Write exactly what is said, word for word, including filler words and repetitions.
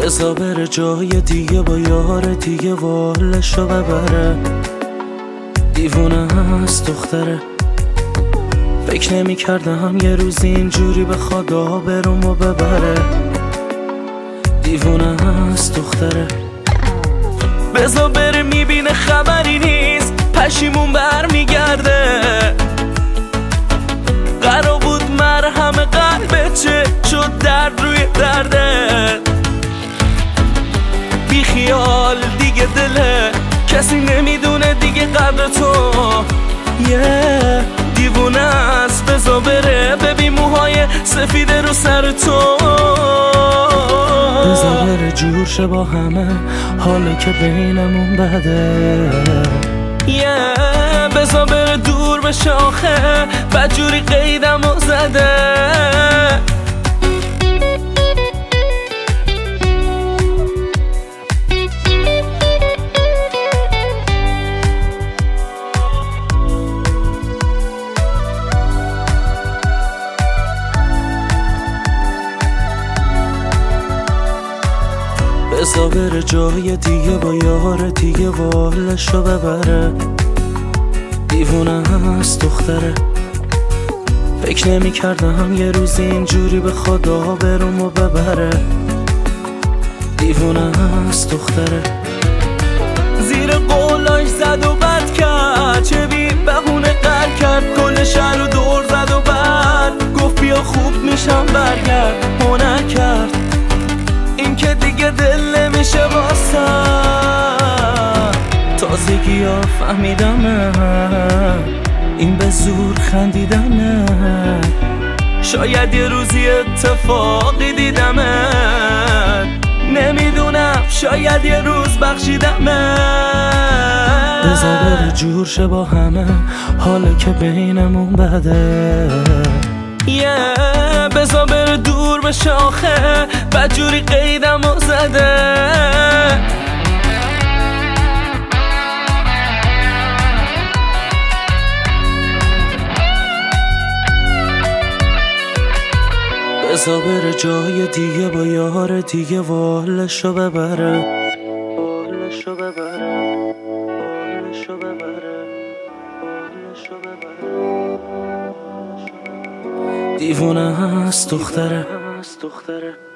بزا بره جای دیگه با یار دیگه والشو ببره. دیوونه هست دختره، فکر نمی کردم یه روزی اینجوری به خدا برومو ببره. دیوونه هست دختره، بزا بره میبینه خبری نیست، پشیمون بر میگرده. قرار بود مرهم قلبت چه شد درد روی درده. بی خیال دیگه دله، کسی نمیدونه دیگه قدر تو. یه yeah. دیوونه است بزا بره، ببین موهای سفید رو سر تو. بزا بره جور شه با همه، حالا که بینمون بده. یه yeah. بزا بره دور بشه آخه، بدجوری قیدم و زده. بزا بره جای دیگه با یار دیگه والشو ببره. دیوونه هست دختره، فکر نمی کردم یه روزی اینجوری به خدا برومو ببره. دیوونه هست دختره، زیر قولاش زد و بد کرد، چه بی بهونه قر کرد، کل شهر رو دور زد و بعد گفت بیا خوب میشم برگرد. هنر کرد این که دیگه دل نمیشه واسم. تازگی ها فهمیدم این به زور خندیدمه. شاید یه روزی اتفاقی دیدمه، نمیدونم شاید یه روز بخشیدمه. بزا بره جور شه با همه، حالا که بینمون بده. یه yeah. بزا بره دور بشه آخه، بدجوری قیدم و زده. بزا بره جای دیگه با یار دیگه والشو ببره. والشو ببره، والشو ببره، والشو ببره. دیوونه هست دختره.